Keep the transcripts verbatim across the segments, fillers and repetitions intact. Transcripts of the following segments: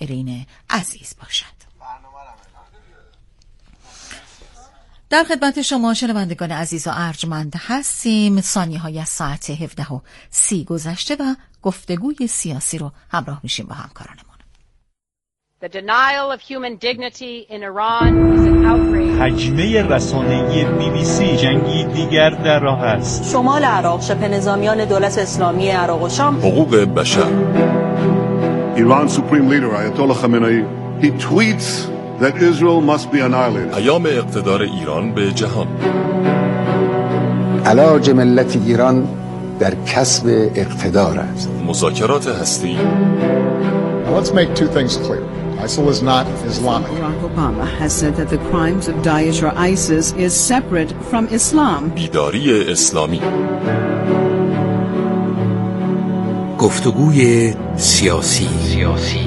زائرین عزیز باشد. در خدمت شما شنوندگان عزیز و ارجمند هستیم. ثانیه های از ساعت هفده و سی گذشته و گفتگوی سیاسی رو همراه میشیم با همکارانمون. The denial of human dignity in Iran is an outrage. حجمه رسانه‌ای بی بی سی جنگی دیگر در راه است. شمال عراق، شبه نظامیان دولت اسلامی عراق و شام. حقوق بشر. Iran's supreme leader Ayatollah Khamenei he tweets that Israel must be annihilated. پیام اقتدار ایران به جهان. علاج ملت ایران در کسب اقتدار است. مذاکرات هستی. Let's make two things clear. ISIL is not Islamic. Barack Obama has said that the crimes of Daesh or ISIS is separate from Islam. بیداری اسلامی. گفتگوی سیاسی. سیاسی.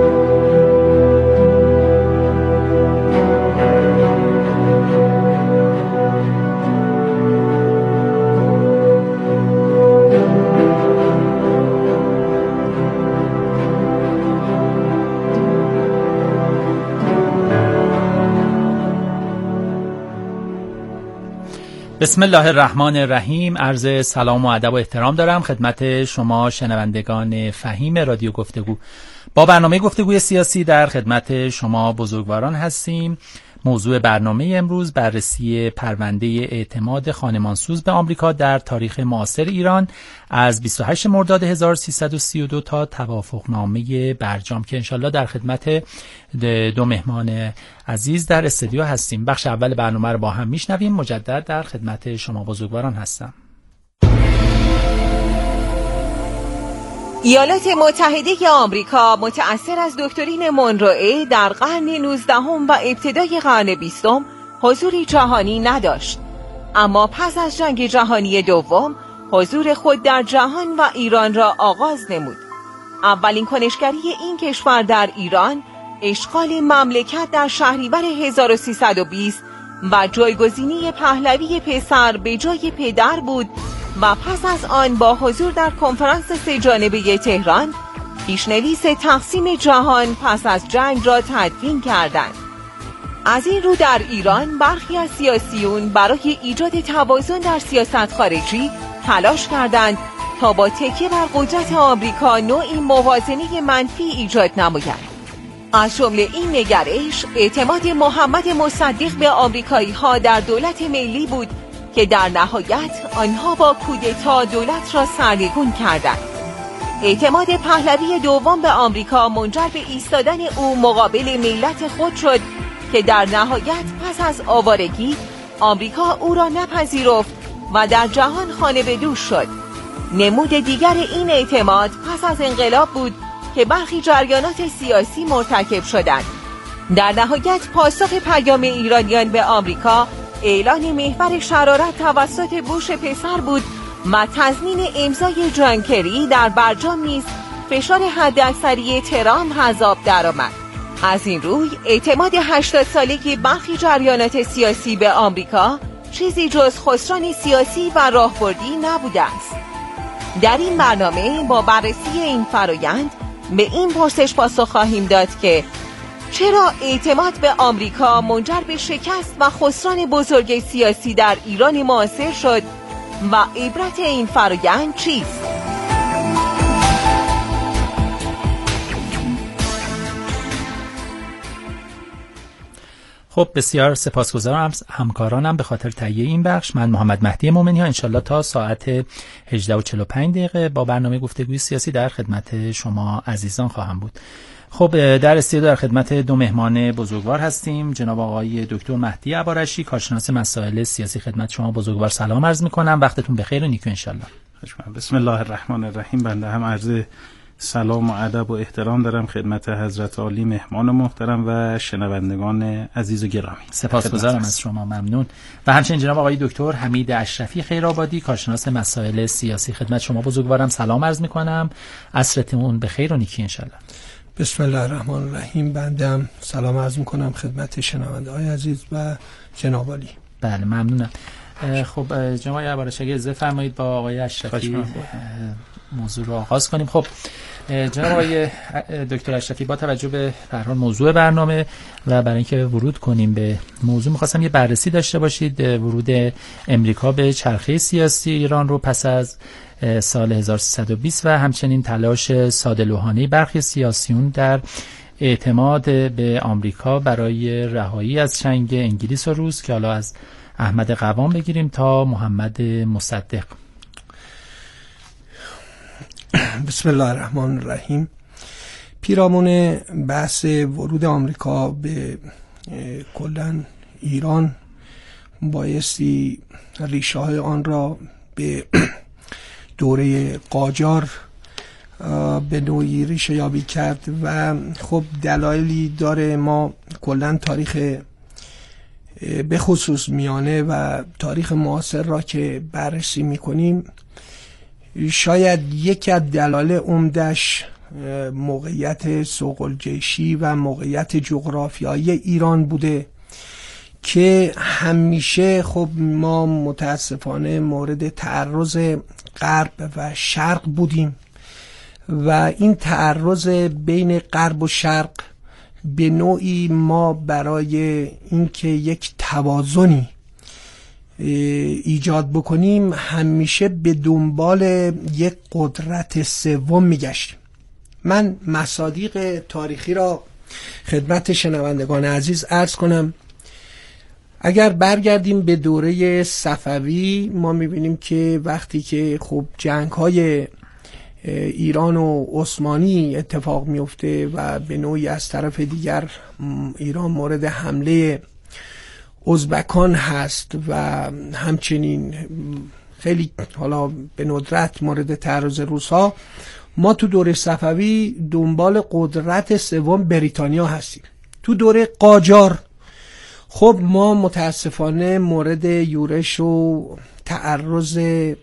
بسم الله الرحمن الرحیم. عرض سلام و ادب و احترام دارم خدمت شما شنوندگان فهیم رادیو گفتگو. با برنامه گفتگوی سیاسی در خدمت شما بزرگواران هستیم. موضوع برنامه امروز بررسی پرونده اعتماد خانمانسوز به آمریکا در تاریخ معاصر ایران از بیست و هشتم مرداد هزار و سیصد و سی و دو تا توافقنامه برجام که انشالله در خدمت دو مهمان عزیز در استودیو هستیم. بخش اول برنامه رو با هم میشنویم. مجدد در خدمت شما بزرگواران هستم. ایالات متحده آمریکا متأثر از دکترین مونروئه در قرن نوزدهم و ابتدای قرن بیستم حضوری جهانی نداشت، اما پس از جنگ جهانی دوم حضور خود در جهان و ایران را آغاز نمود. اولین کنشگری این کشور در ایران اشغال مملکت در شهریور هزار و سیصد و بیست و جایگزینی پهلوی پسر به جای پدر بود و پس از آن با حضور در کنفرانس سه جانبه تهران پیشنویس تقسیم جهان پس از جنگ را تدوین کردند. از این رو در ایران برخی از سیاسیون برای ایجاد توازن در سیاست خارجی تلاش کردند تا با تکیه بر قدرت آمریکا نوعی موازنه منفی ایجاد نمایند. از جمله این نگرش اعتماد محمد مصدق به آمریکایی ها در دولت ملی بود که در نهایت آنها با کودتا دولت را سرنگون کردند. اعتماد پهلوی دوم به آمریکا منجر به ایستادن او مقابل ملت خود شد که در نهایت پس از آوارگی آمریکا او را نپذیرفت و در جهان خانه به دوش شد. نمود دیگر این اعتماد پس از انقلاب بود که برخی جریانات سیاسی مرتکب شدند. در نهایت پاسخ پیام ایرانیان به آمریکا اعلان محور شرارت توسط بوش پسر بود و تضمین امضای جان کری در برجام نیز فشار حداکثری ترامپ حذاب درآمد. از این روی اعتماد هشتاد ساله برخی جریانات سیاسی به آمریکا چیزی جز خسران سیاسی و راهبردی نبوده است. در این برنامه با بررسی این فرایند به این پرسش پاسخ خواهیم داد که چرا اعتماد به آمریکا منجر به شکست و خسران بزرگ سیاسی در ایران معاصر شد و عبرت این فرآیند چیست؟ خب بسیار سپاسگزارم از همکارانم به خاطر تهیه این بخش. من محمد مهدی مومنی ها انشالله تا ساعت هجده و چهل و پنج دقیقه با برنامه گفتگوی سیاسی در خدمت شما عزیزان خواهم بود. خب در استودیو در خدمت دو مهمان بزرگوار هستیم. جناب آقای دکتر مهدی عبارشی کارشناس مسائل سیاسی خدمت شما بزرگوار سلام عرض می‌کنم. وقتتون بخیر و نیکو انشالله. بسم الله الرحمن الرحیم. بنده هم عرض سلام و ادب و احترام دارم خدمت حضرت عالی مهمان محترم و شنوندگان عزیز و گرامی. سپاسگزارم از شما، ممنون. و همچنین جناب آقای دکتر حمید اشرفی خیرآبادی کارشناس مسائل سیاسی خدمت شما بزرگوارم سلام عرض می‌کنم. عصرتون بخیر و نیکی انشالله. بسم الله الرحمن الرحیم. بندم سلام عرض میکنم خدمت شنونده های عزیز و جناب عالی. بله ممنونم. خب جناب عبارشی اگه اجازه فرمایید با آقای اشرفی موضوع رو آغاز کنیم. خب جناب آقای دکتر اشرفی، با توجه به به هر حال موضوع برنامه و برای اینکه ورود کنیم به موضوع می‌خواستم یه بررسی داشته باشید ورود امریکا به چرخه سیاسی ایران رو پس از سال هزار و سیصد و بیست و همچنین تلاش ساده لوحانه برخی سیاسیون در اعتماد به آمریکا برای رهایی از چنگ انگلیس و روس که حالا از احمد قوام بگیریم تا محمد مصدق. بسم الله الرحمن الرحیم. پیرامون بحث ورود آمریکا به کلاً ایران بایستی ریشه های آن را به دوره قاجار به نوعی ریشه یابی کرد و خب دلایلی داره. ما کلاً تاریخ به خصوص میانه و تاریخ معاصر را که بررسی میکنیم، شاید یکی از دلایل عمدش موقعیت سوق‌الجیشی و موقعیت جغرافیایی ایران بوده که همیشه خب ما متاسفانه مورد تعرض غرب و شرق بودیم و این تعرض بین غرب و شرق به نوعی ما برای اینکه یک توازنی ایجاد بکنیم همیشه به دنبال یک قدرت سوم میگشتیم. من مصادیق تاریخی را خدمت شنوندگان عزیز عرض کنم. اگر برگردیم به دوره صفوی ما میبینیم که وقتی که خب جنگ‌های ایران و عثمانی اتفاق میفته و به نوعی از طرف دیگر ایران مورد حمله ازبکان هست و همچنین خیلی حالا به ندرت مورد تعرض روس‌ها، ما تو دوره صفوی دنبال قدرت سوم بریتانیا هستیم. تو دوره قاجار خب ما متاسفانه مورد یورش و تعرض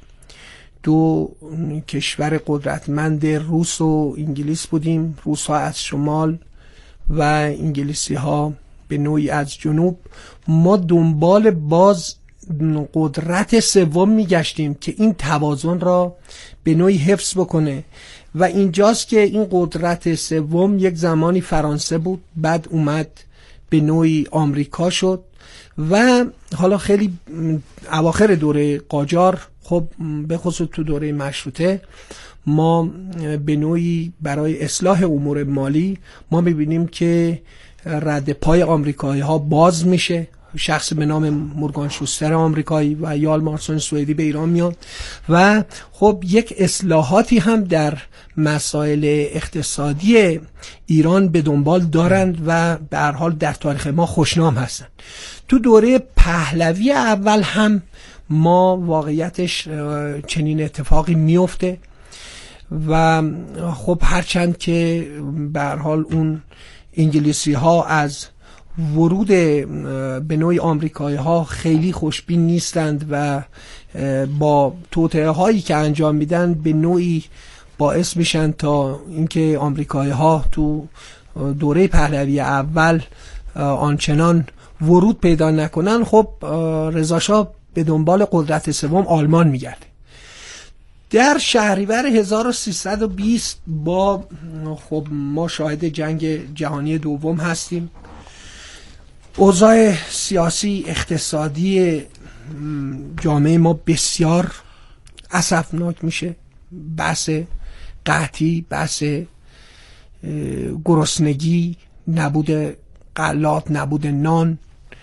دو کشور قدرتمند روس و انگلیس بودیم. روس ها از شمال و انگلیسی ها به نوعی از جنوب. ما دنبال باز قدرت سوم میگشتیم که این توازن را به نوعی حفظ بکنه و اینجاست که این قدرت سوم یک زمانی فرانسه بود، بعد اومد به نوعی آمریکا شد و حالا خیلی اواخر دوره قاجار خب به خصوص تو دوره مشروطه ما به نوعی برای اصلاح امور مالی ما میبینیم که رد پای آمریکایی ها باز میشه. شخص به نام مورگان شوستر آمریکایی و یال مارسون سوئدی به ایران میاد و خب یک اصلاحاتی هم در مسائل اقتصادی ایران به دنبال دارند و به هر حال در تاریخ ما خوشنام هستند. تو دوره پهلوی اول هم ما واقعیتش چنین اتفاقی میفته و خب هرچند که به هر حال اون انگلیسی ها از ورود به نوعی آمریکایی ها خیلی خوشبین نیستند و با توطئه هایی که انجام میدن به نوعی باعث میشن تا اینکه آمریکایی ها تو دوره پهلوی اول آنچنان ورود پیدا نکنن. خب رضا شاه به دنبال قدرت سوم آلمان میگرده. در شهریور هزار و سیصد و بیست با خب ما شاهد جنگ جهانی دوم هستیم. اوضاع سیاسی اقتصادی جامعه ما بسیار اسفناک میشه. بحث قحطی، بحث گرسنگی، نبود غلات، نبود نان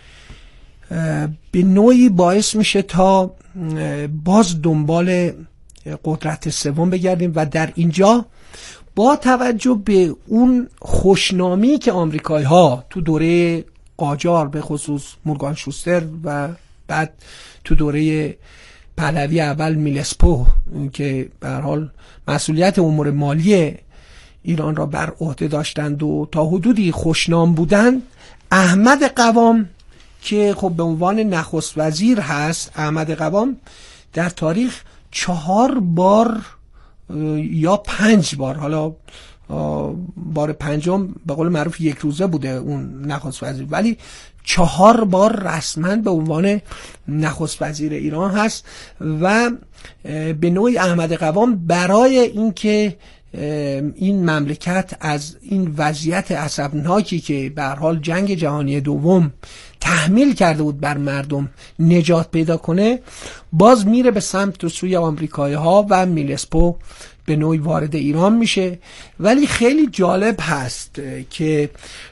به نوعی باعث میشه تا باز دنبال قدرت سوم بگردیم و در اینجا با توجه به اون خوشنامی که آمریکایی ها تو دوره قاجار به خصوص مورگان شوستر و بعد تو دوره پهلوی اول میلسپو که به هر حال مسئولیت امور مالی ایران را بر عهده داشتند و تا حدودی خوشنام بودند، احمد قوام که خب به عنوان نخست وزیر هست، احمد قوام در تاریخ چهار بار یا پنج بار، حالا بار پنجم به قول معروف یک روزه بوده اون نخست وزیر، ولی چهار بار رسما به عنوان نخست وزیر ایران هست و به نوعی احمد قوام برای اینکه این مملکت از این وضعیت عصبناکی که به هر حال جنگ جهانی دوم تحمیل کرده بود بر مردم نجات پیدا کنه، باز میره به سمت و سوی آمریکایی ها و میلسپو به نوعی وارد ایران میشه. ولی خیلی جالب هست که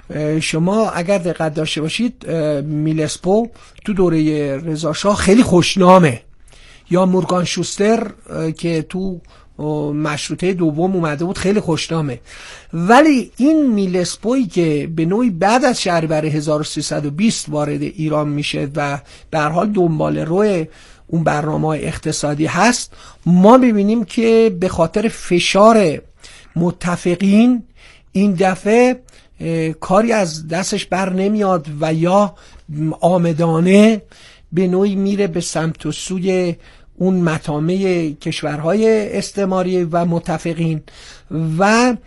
شما اگر دقت داشته باشید میلسپو تو دوره رضا شاه خیلی خوشنامه، یا مورگان شوستر که تو مشروطه دوم اومده بود خیلی خوشنامه. ولی این میلسپویی که به نوعی بعد از شهریور هزار و سیصد و بیست وارد ایران میشه و به هر حال دنبال روی اون برنامه اقتصادی هست، ما ببینیم که به خاطر فشار متفقین این دفعه کاری از دستش بر نمیاد و یا آمدانه به نوعی میره به سمت و سوی اون مطامع کشورهای استعماری و متفقین و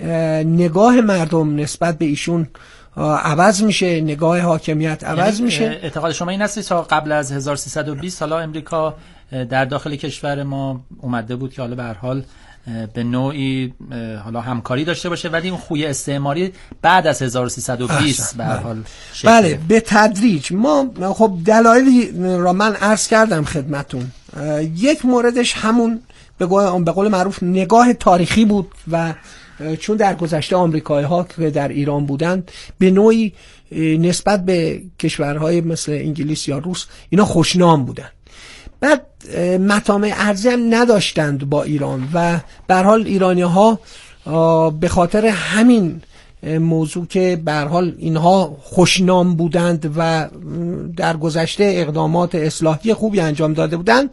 نگاه مردم نسبت به ایشون عوض میشه، نگاه حاکمیت عوض یعنی میشه. اعتقاد شما این است تا قبل از هزار و سیصد و بیست سالا امریکا در داخل کشور ما اومده بود که حالا به هر حال به نوعی حالا همکاری داشته باشه، ولی اون خوی استعماری بعد از هزار و سیصد و بیست به هر حال شکل بله به تدریج. ما خب دلایلی را من عرض کردم خدمتون. یک موردش همون به قول معروف نگاه تاریخی بود و چون در گذشته آمریکایی ها که در ایران بودند به نوعی نسبت به کشورهای مثل انگلیس یا روس اینا خوشنام بودند، بعد مطامع ارزی هم نداشتند با ایران و به هر حال ایرانی ها به خاطر همین موضوع که به هر حال اینها خوشنام بودند و در گذشته اقدامات اصلاحی خوبی انجام داده بودند،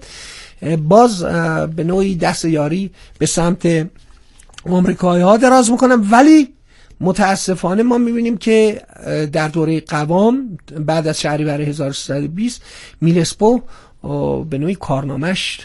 باز به نوعی دست یاری به سمت آمریکایی ها دراز میکنن. ولی متاسفانه ما میبینیم که در دوره قوام بعد از شهریور هزار و سیصد و بیست میلسپو به نوعی کارنامش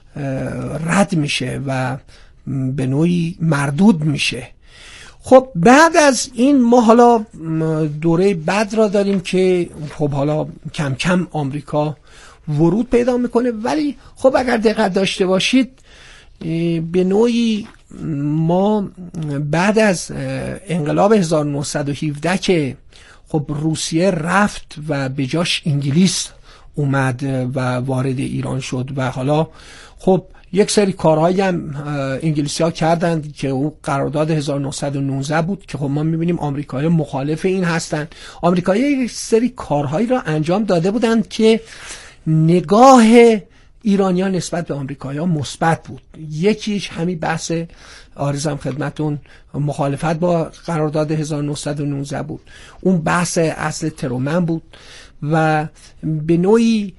رد میشه و به نوعی مردود میشه. خب بعد از این ما حالا دوره بعد را داریم که خب حالا کم کم آمریکا ورود پیدا میکنه. ولی خب اگر دقت داشته باشید به نوعی ما بعد از انقلاب هزار و نهصد و هفده که خب روسیه رفت و به جاش انگلیس اومد و وارد ایران شد و حالا خب یک سری کارهایی هم انگلیسی ها کردند که اون قرارداد هزار و نهصد و نوزده بود که خب ما میبینیم آمریکایی مخالف این هستند. آمریکایی یک سری کارهایی را انجام داده بودند که نگاه ایرانیان نسبت به آمریکایی‌ها مثبت بود. یکیش همین بحث عرضم خدمتون مخالفت با قرارداد هزار و نهصد و نوزده بود، اون بحث اصل ترومن بود و به نوعی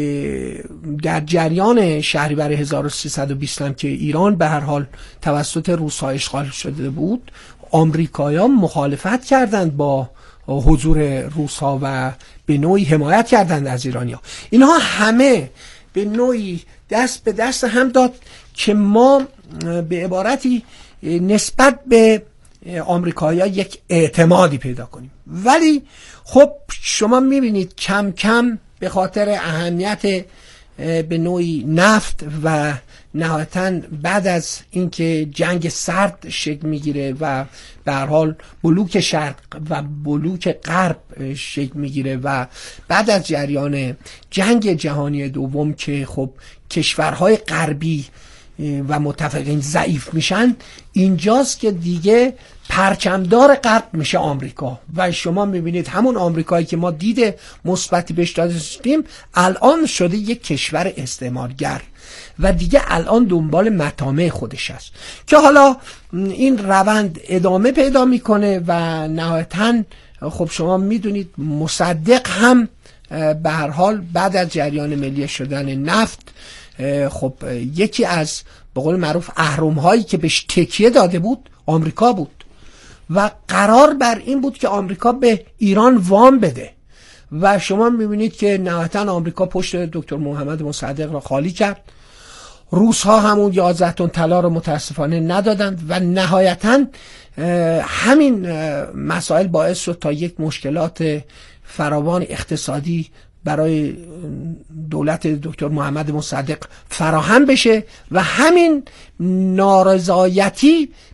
در جریان شهریور هزار و سیصد و بیست هم که ایران به هر حال توسط روس‌ها اشغال شده بود، آمریکایی‌ها مخالفت کردند با حضور روس‌ها و به نوعی حمایت کردند از ایرانی‌ها. اینها همه به نوعی دست به دست هم داد که ما به عبارتی نسبت به آمریکایی‌ها یک اعتمادی پیدا کنیم. ولی خب شما میبینید کم کم به خاطر اهمیت به نوعی نفت و نهایتاً بعد از اینکه جنگ سرد شکل میگیره و به هر حال بلوک شرق و بلوک غرب شکل میگیره و بعد از جریان جنگ جهانی دوم که خب کشورهای غربی و متفقین ضعیف میشن، اینجاست که دیگه پرچمدار غرب میشه آمریکا و شما میبینید همون آمریکایی که ما دید مثبتی بهش داشتیم الان شده یک کشور استعمارگر و دیگه الان دنبال مطامع خودش است که حالا این روند ادامه پیدا میکنه و نهایتاً خب شما میدونید مصدق هم به هر حال بعد از جریان ملی شدن نفت خب یکی از به قول معروف اهرم هایی که بهش تکیه داده بود آمریکا بود و قرار بر این بود که آمریکا به ایران وام بده و شما میبینید که نهایتاً آمریکا پشت دکتر محمد مصدق را خالی کرد. روس ها همون یازده تن طلا رو متاسفانه ندادند و نهایتاً همین مسائل باعث شد تا یک مشکلات فراوان اقتصادی برای دولت دکتر محمد مصدق فراهم بشه و همین نارضایتی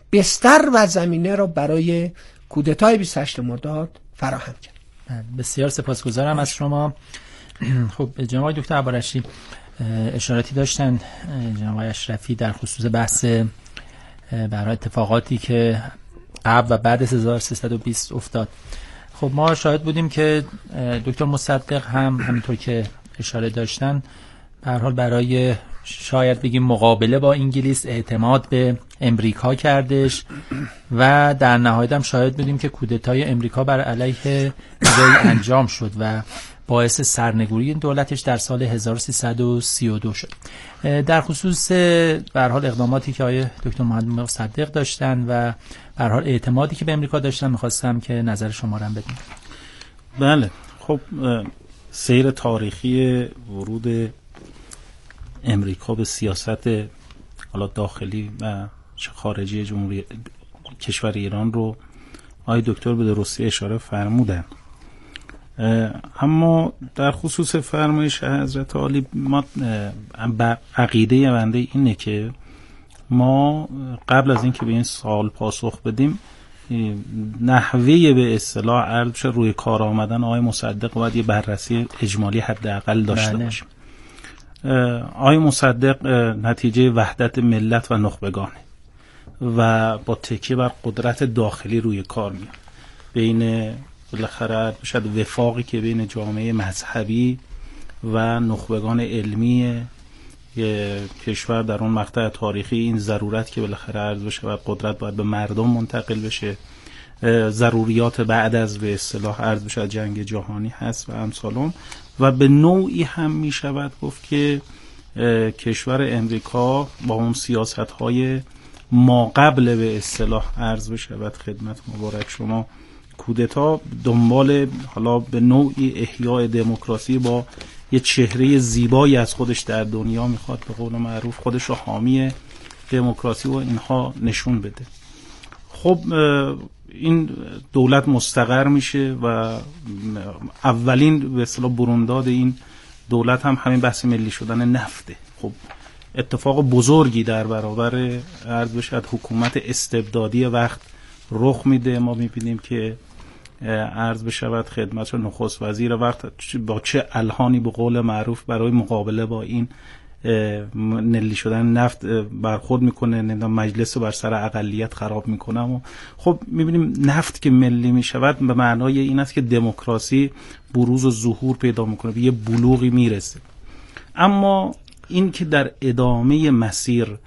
بستر و زمینه را برای کودتای بیست و هشتم مرداد فراهم کرد. بسیار سپاسگزارم از شما. خب جناب دکتر عبارشی اشاراتی داشتن جناب اشرفی در خصوص بحث برای اتفاقاتی که قبل و بعد از هزار و سیصد و بیست افتاد. خب ما شاهد بودیم که دکتر مصدق هم همینطور که اشاره داشتن به هر حال برای شاید بگیم مقابله با انگلیس اعتماد به امریکا کردش و در نهایت هم شاهد بودیم که کودتای امریکا بر علیه ایران انجام شد و باعث سرنگونی دولتش در سال هزار و سیصد و سی و دو شد. در خصوص به هر حال اقداماتی که آقای دکتر محمد مصدق داشتن و به هر حال اعتمادی که به امریکا داشتن می‌خواستم که نظر شما رو هم بدونم. بله، خب سیر تاریخی ورود امریکا به سیاست حالا داخلی و خارجی جمهوری کشور ایران رو آقای دکتر به درستی اشاره فرمودن. اما در خصوص فرمایش حضرت عالی ما عقیده بنده اینه که ما قبل از اینکه به این سوال پاسخ بدیم نحوه به اصطلاح عرض بشه روی کار آمدن آقای مصدق باید یه بررسی اجمالی حداقل داشته باشیم. آقای مصدق نتیجه وحدت ملت و نخبگانه و با تکیه بر قدرت داخلی روی کار میاد. بین بالاخره شاید وفاقی که بین جامعه مذهبی و نخبگان علمی کشور در اون مقطع تاریخی، این ضرورت که بالاخره عرض بشه و قدرت باید به مردم منتقل بشه، ضروریات بعد از به اصطلاح عرض بشه جنگ جهانی هست و امثالون، و به نوعی هم می شود گفت که کشور امریکا با اون سیاست های ما قبل به اصطلاح عرض بشه و خدمت مبارک شما کودتا دنبال حالا به نوعی احیاء دموکراسی با یه چهره زیبایی از خودش در دنیا میخواد به قول معروف خودش رو حامی دموکراسی و اینها نشون بده. خب این دولت مستقر میشه و اولین به اصطلاح برونداد این دولت هم همین بحث ملی شدن نفته. خب اتفاق بزرگی در برابر عرض بشه حکومت استبدادی وقت رخ میده. ما میبینیم که عرض بشود خدمت نخست وزیر وقت با چه الهانی به قول معروف برای مقابله با این ملی شدن نفت برخورد میکنه، نمیدونم مجلس بر سر اقلیت خراب میکنه. و خب میبینیم نفت که ملی میشود به معنای این است که دموکراسی بروز و ظهور پیدا میکنه، به یه بلوغی میرسه. اما این که در ادامه مسیر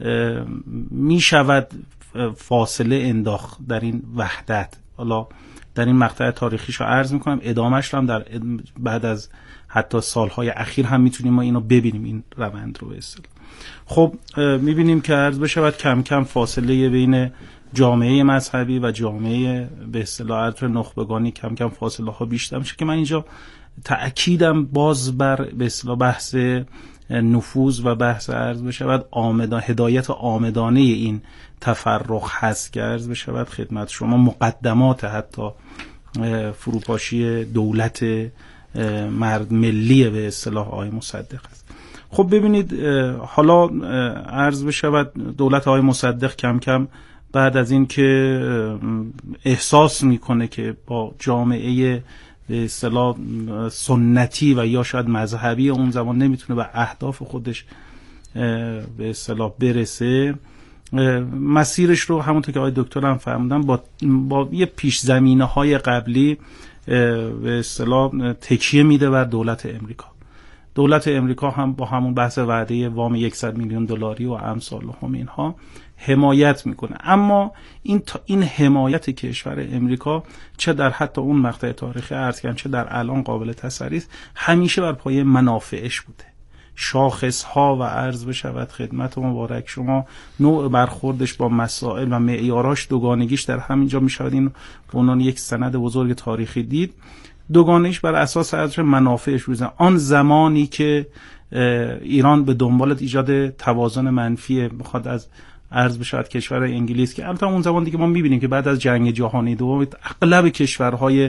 میشود فاصله انداخت در این وحدت، حالا در این مقطع تاریخیشو عرض میکنم، ادامهش رو هم در بعد از حتی سالهای اخیر هم میتونیم ما اینو ببینیم، این روند رو به اصطلاح. خب میبینیم که عرض بشود کم کم فاصله بین جامعه مذهبی و جامعه به اصطلاح عرض نخبگانی کم کم فاصله ها بیشتر میشه که من اینجا تأکیدم باز بر به اصطلاح بحث نفوذ و بحث عرض بشود آمدان هدایت آمدانه این تفرق هست که عرض بشود خدمت شما مقدمات حتی فروپاشی دولت مرد ملی به اصطلاح آقای مصدق است. خب ببینید حالا عرض بشود دولت آقای مصدق کم کم بعد از این که احساس میکنه که با جامعه به اصطلاح سنتی و یا شاید مذهبی اون زمان نمیتونه به اهداف خودش به اصطلاح برسه، مسیرش رو همونطور که آقای دکتر هم فرمودن با با یه پیش زمینه های قبلی به اصطلاح تکیه میده بر دولت امریکا. دولت امریکا هم با همون بحث وعده وام صد میلیون دلاری و امثال هم اینها حمایت میکنه. اما این این حمایت کشور امریکا چه در حتی اون مقطع تاریخی عرض کردم چه در الان قابل تسری است، همیشه بر پایه منافعش بوده. شاخص ها و عرض بشود خدمت مبارک شما نوع برخوردش با مسائل و معیاراش دوگانگیش در همینجا میشود این به عنوان یک سند بزرگ تاریخی دید. دوگانگیش بر اساس عرض منافعش بوده. آن زمانی که ایران به دنبال ایجاد توازن منفی بخواد از عرض بشود کشور انگلیس، که البته اون زمان دیگه ما میبینیم که بعد از جنگ جهانی دوم اغلب کشورهای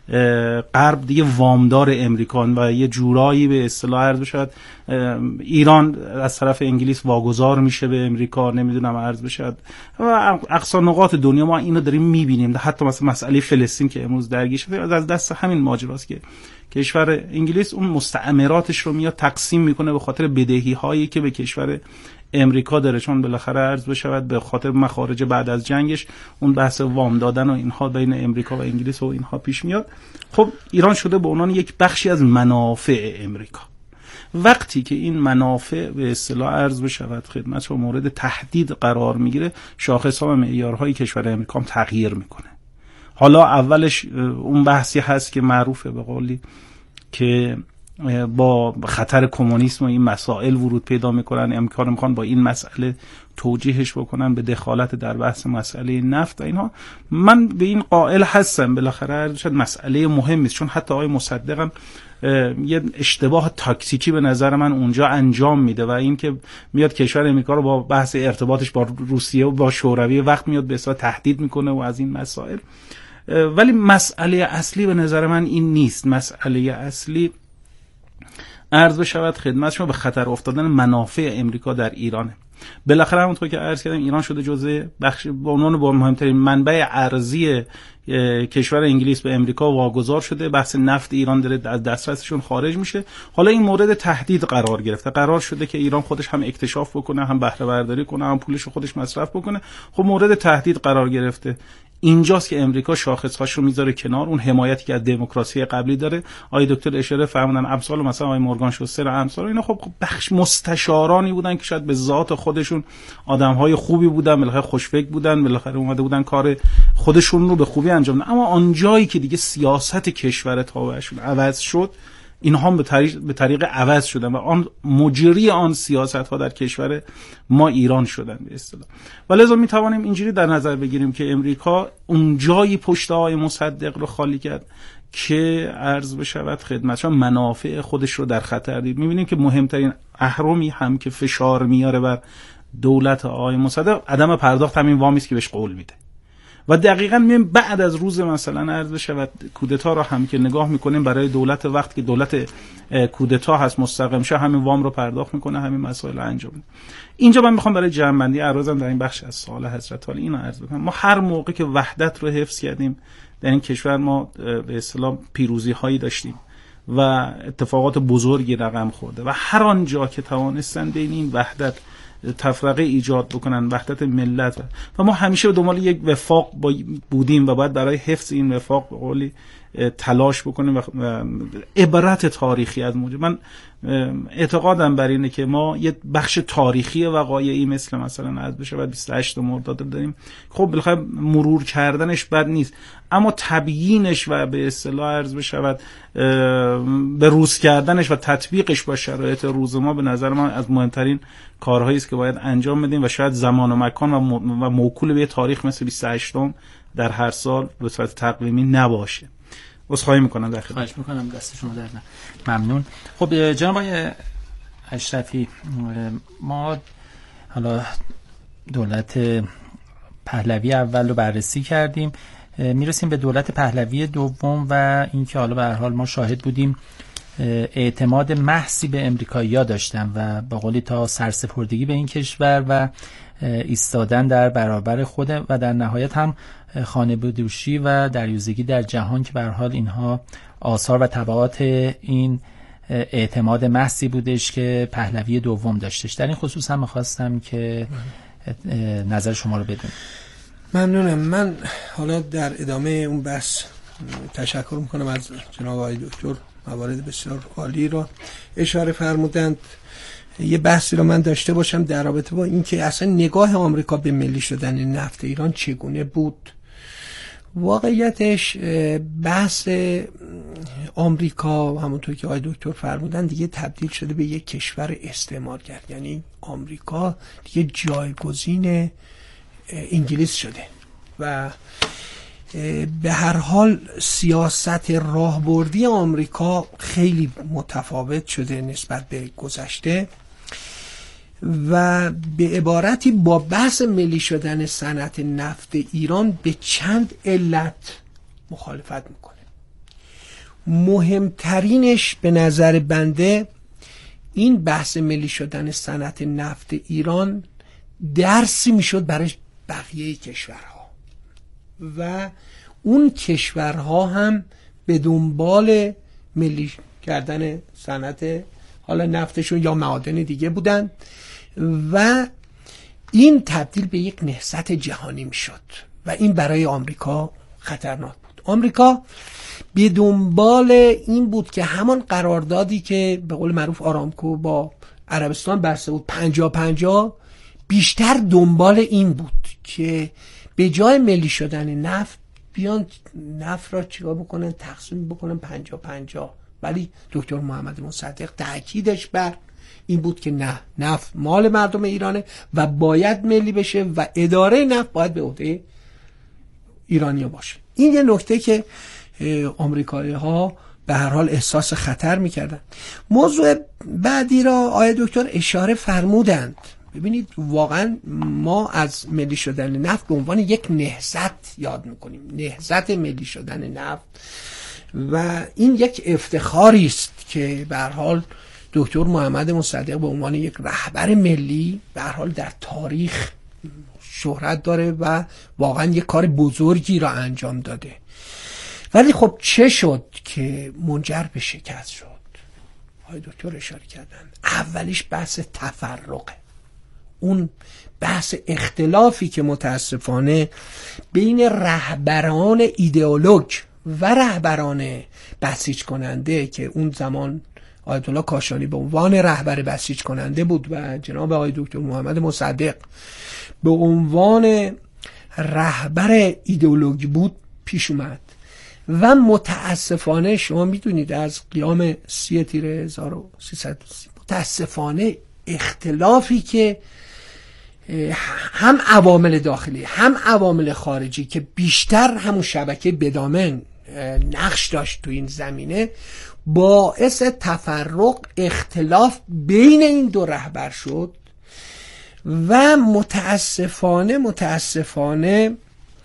غرب دیگه وامدار امریکان و یه جورایی به اصطلاح عرض بشود ایران از طرف انگلیس واگذار میشه به امریکا، نمیدونم عرض بشود و اقصا نقاط دنیا ما اینو داریم میبینیم. حتی مثلا مسئله فلسطین که امروز درگیر شده از دست همین ماجراست که کشور انگلیس اون مستعمراتش رو میاد تقسیم میکنه به خاطر بدهی هایی که به کشور امریکا داره، چون بالاخره عرض بشود به خاطر مخارج بعد از جنگش اون بحث وام دادن و اینها بین امریکا و انگلیس و اینها پیش میاد. خب ایران شده به عنوان یک بخشی از منافع امریکا. وقتی که این منافع به اصطلاح عرض بشود خدمت و مورد تهدید قرار میگیره، شاخص‌ها و معیارهای کشور امریکا هم تغییر میکنه. حالا اولش اون بحثی هست که معروفه به قولی که با خطر کمونیسم و این مسائل ورود پیدا میکنن، امکان میخوان با این مسئله توجیهش بکنن به دخالت در بحث مسئله نفت و اینها. من به این قائل هستم بالاخره شاید مسئله مهمی است، چون حتی آقای مصدقم یه اشتباه تاکتیکی به نظر من اونجا انجام میده و این که میاد کشور امریکا رو با بحث ارتباطش با روسیه و با شوروی وقت میاد به اصطلاح تهدید میکنه و از این مسائل. ولی مسئله اصلی به نظر من این نیست. مسئله اصلی عرض بشود خدمت شما به خطر افتادن منافع امریکا در ایرانه. بالاخره همونطور که عرض کردم ایران شده جزء بخش به عنوان با مهمترین منبع ارزی کشور انگلیس به امریکا واگذار شده. بحث نفت ایران داره از دسترسشون خارج میشه. حالا این مورد تهدید قرار گرفته، قرار شده که ایران خودش هم اکتشاف بکنه، هم بهره برداری کنه، هم پولش رو خودش مصرف بکنه. خب مورد تهدید قرار گرفته. اینجاست که امریکا شاخصهاش رو میذاره کنار، اون حمایتی که از دموکراسی قبلی داره. آقای دکتر اشاره فرمودن امثال مثلا آقای مورگان شوستر و امثال اینا خب بخش مستشارانی بودن که شاید به ذات خودشون آدمهای خوبی بودن، بالاخره خوشفکر بودن، بالاخره اومده بودن کار خودشون رو به خوبی انجام بدن. اما آن جایی که دیگه سیاست کشور تابعشون عوض شد، اینها هم به طریق به طریق عوض شدن و آن مجری آن سیاست ها در کشور ما ایران شدن به اصطلاح. ولذا می توانیم اینجوری در نظر بگیریم که امریکا اون جایی پشت های مصدق رو خالی کرد که عرض بشود خدمتش منافع خودش رو در خطر دید. می بینیم که مهمترین اهرمی هم که فشار میاره بر دولت آقای مصدق عدم پرداخت همین وامی است که بهش قول میده. و دقیقاً میایم بعد از روز مثلا عرض بشود کودتا رو هم که نگاه میکنیم برای دولت وقتی که دولت کودتا هست مستقیم شه همین وام رو پرداخت میکنه، همین مسائل انجام میده. اینجا من میخوام برای جمع‌بندی عرضم در این بخش از سوال حضرت عالی اینو عرض بکنم. ما هر موقع که وحدت رو حفظ کردیم در این کشور ما به اصطلاح پیروزی هایی داشتیم و اتفاقات بزرگی رقم خورده و هر آنجا که توانستن بین این وحدت تفرقه ایجاد بکنن، وحدت ملت، و ما همیشه به دنبال یک وفاق بودیم و باید برای حفظ این وفاق به قولی تلاش بکنیم و عبرت تاریخی از موجود. من اعتقادم بر اینه که ما یه بخش تاریخی وقایعی مثل مثلا از بشه بعد بیست و هشتم مرداد داریم. خب بالاخره مرور کردنش بد نیست، اما تبیینش و به اصطلاح عرض بشود به روز کردنش و تطبیقش با شرایط روز ما به نظر من از مهمترین کارهایی است که باید انجام بدیم و شاید زمان و مکان و موکول به تاریخ مثل بیست و هشتم در هر سال به صورت تقویمی نباشه. عذرخواهی میکنم در خدمت. خواهش میکنم، دست شما در ممنون. خب جناب آقای اشرفی، ما حالا دولت پهلوی اول رو بررسی کردیم، میرسیم به دولت پهلوی دوم و اینکه حالا به هر حال ما شاهد بودیم اعتماد محضی به امریکایی‌ها داشتن و به قولی تا سرسپردگی به این کشور و ایستادن در برابر خود و در نهایت هم خانه‌به‌دوشی و دریوزگی در جهان که به هر حال اینها آثار و تبعات این اعتماد محضی بودش که پهلوی دوم داشتش. در این خصوص هم می‌خواستم که نظر شما رو بدونم. ممنونم. من حالا در ادامه اون بحث تشکر میکنم از جناب آقای دکتر، موارد بسیار عالی را اشاره فرمودند. یه بحثی رو من داشته باشم در رابطه با اینکه اصلا نگاه آمریکا به ملی شدن نفت ایران چگونه بود. واقعیتش بحث آمریکا همونطور که آقای دکتر فرمودن دیگه تبدیل شده به یک کشور استعمارگر، یعنی آمریکا دیگه جایگزین انگلیس شده و به هر حال سیاست راهبردی آمریکا خیلی متفاوت شده نسبت به گذشته و به عبارتی با بحث ملی شدن صنعت نفت ایران به چند علت مخالفت میکنه. مهمترینش به نظر بنده این بحث ملی شدن صنعت نفت ایران درسی میشد برای بقیه کشورها و اون کشورها هم به دنبال ملی کردن صنعت حالا نفتشون یا معادن دیگه بودن و این تبدیل به یک نهضت جهانی میشد و این برای آمریکا خطرناک بود. آمریکا به دنبال این بود که همان قراردادی که به قول معروف آرامکو با عربستان بسته بود پنجاه پنجاه، بیشتر دنبال این بود که به جای ملی شدن نفت بیان نفت را چیکار بکنن، تقسیم بکنن پنجاه پنجاه. ولی دکتر محمد مصدق تأکیدش بر این بود که نه، نفت مال مردم ایرانه و باید ملی بشه و اداره نفت باید به عهده ایرانیا باشه. این یه نکته که آمریکایی ها به هر حال احساس خطر میکردن. موضوع بعدی را آقای دکتر اشاره فرمودند. ببینید واقعا ما از ملی شدن نفت به عنوان یک نهضت یاد میکنیم، نهضت ملی شدن نفت، و این یک افتخاری است که به هر حال دکتر محمد مصدق به عنوان یک رهبر ملی به هر حال در تاریخ شهرت داره و واقعا یک کار بزرگی را انجام داده. ولی خب چه شد که منجر به شکست شد؟ آقای دکتر اشاره کردن اولیش بحث تفرقه، اون بحث اختلافی که متاسفانه بین رهبران ایدئولوگ و رهبران بسیج کننده که اون زمان آیت الله کاشانی به عنوان رهبر بسیج کننده بود و جناب آقای دکتر محمد مصدق به عنوان رهبر ایدئولوژی بود پیش اومد و متاسفانه شما میدونید از قیام سی تیر هزار و سیصد و سی متاسفانه اختلافی که هم عوامل داخلی هم عوامل خارجی که بیشتر همون شبکه بدامن نقش داشت تو این زمینه باعث تفرق اختلاف بین این دو رهبر شد و متاسفانه متاسفانه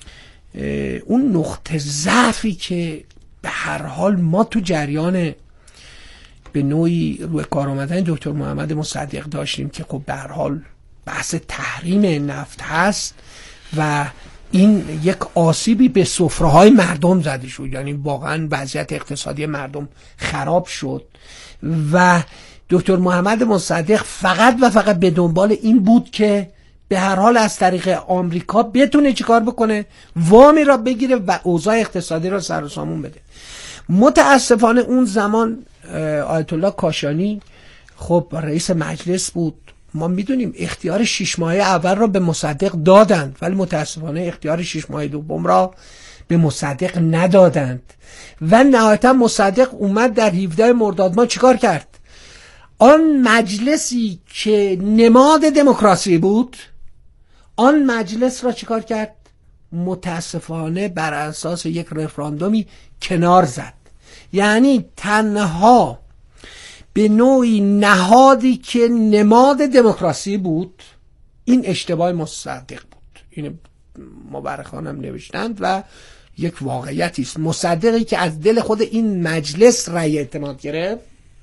اون نقطه ضعفی که به هر حال ما تو جریان به نوعی روی کار آمدن دکتر محمد مصدق داشتیم که خب به هر حال بحث تحریم نفت هست و این یک آسیبی به سفره‌های مردم زده شد، یعنی واقعا وضعیت اقتصادی مردم خراب شد و دکتر محمد مصدق فقط و فقط به دنبال این بود که به هر حال از طریق آمریکا بتونه چیکار بکنه، وامی را بگیره و اوضاع اقتصادی را سر و سامون بده. متاسفانه اون زمان آیت الله کاشانی خب رئیس مجلس بود. ما میدونیم اختیار شش ماهه اول را به مصدق دادند ولی متاسفانه اختیار شش ماهه دوم را به مصدق ندادند و نهایتا مصدق اومد در هفدهم مرداد ماه چیکار کرد؟ آن مجلسی که نماد دموکراسی بود آن مجلس را چیکار کرد؟ متاسفانه بر اساس یک رفراندومی کنار زد. یعنی تنها به نوعی نهادی که نماد دموکراسی بود این اشتباه مصدق بود. این مورخان هم نوشتند و یک واقعیتی است. مصدقی که از دل خود این مجلس رأی اعتماد گرفت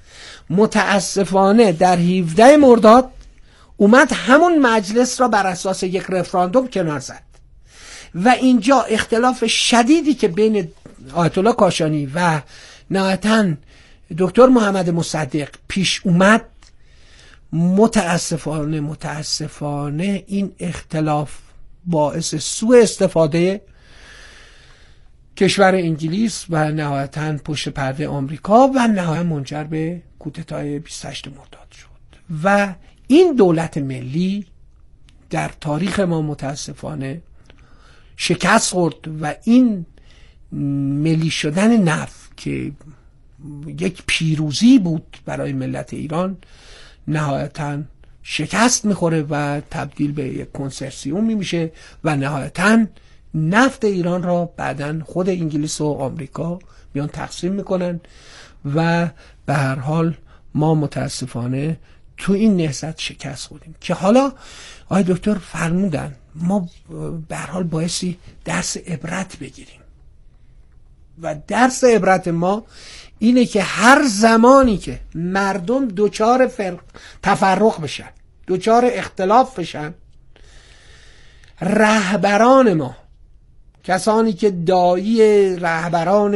متاسفانه در هفدهم مرداد اومد همون مجلس را بر اساس یک رفراندوم کنار زد و اینجا اختلاف شدیدی که بین آیت الله کاشانی و نهایتاً دکتر محمد مصدق پیش اومد متاسفانه متاسفانه این اختلاف باعث سوء استفاده کشور انگلیس و نهایتاً پشت پرده آمریکا و نهایتاً منجر به کودتای بیست و هشتم مرداد شد و این دولت ملی در تاریخ ما متاسفانه شکست خورد و این ملی شدن نفت که یک پیروزی بود برای ملت ایران نهایتاً شکست میخوره و تبدیل به یک کنسرسیوم میشه و نهایتاً نفت ایران را بعداً خود انگلیس و آمریکا میان تقسیم میکنن و به هر حال ما متاسفانه تو این نهضت شکست خوردیم که حالا آقای دکتر فرمودن ما به هر حال بایستی درس عبرت بگیریم. و درس عبرت ما اینه که هر زمانی که مردم دوچار فرق تفرق بشن، دوچار اختلاف بشن، رهبران ما، کسانی که داعی رهبران